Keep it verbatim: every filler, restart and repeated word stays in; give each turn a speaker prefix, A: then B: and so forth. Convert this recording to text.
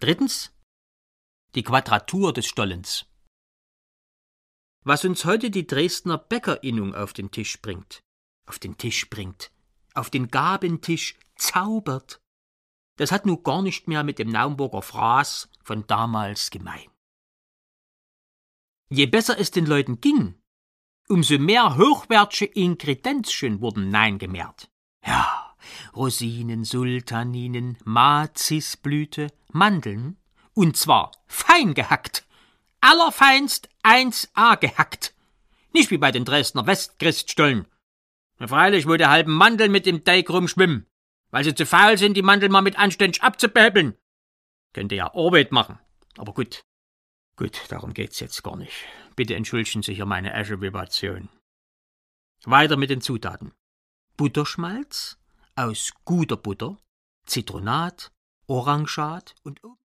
A: Drittens, die Quadratur des Stollens. Was uns heute die Dresdner Bäckerinnung auf den Tisch bringt, auf den Tisch bringt, auf den Gabentisch zaubert, das hat nun gar nicht mehr mit dem Naumburger Fraß von damals gemein. Je besser es den Leuten ging, umso mehr hochwertige Ingredienzien wurden neingemehrt. Ja, Rosinen, Sultaninen, Mazisblüte, Mandeln, und zwar fein gehackt, allerfeinst eins a gehackt. Nicht wie bei den Dresdner Westchriststollen. Freilich, wo die halben Mandeln mit dem Teig rumschwimmen, weil sie zu faul sind, die Mandeln mal mit anständig abzubehebeln. Könnte ja Arbeit machen, aber gut. Gut, darum geht's jetzt gar nicht. Bitte entschuldigen Sie hier meine Äsche-Vibration. Weiter mit den Zutaten. Butterschmalz aus guter Butter, Zitronat, Orangat und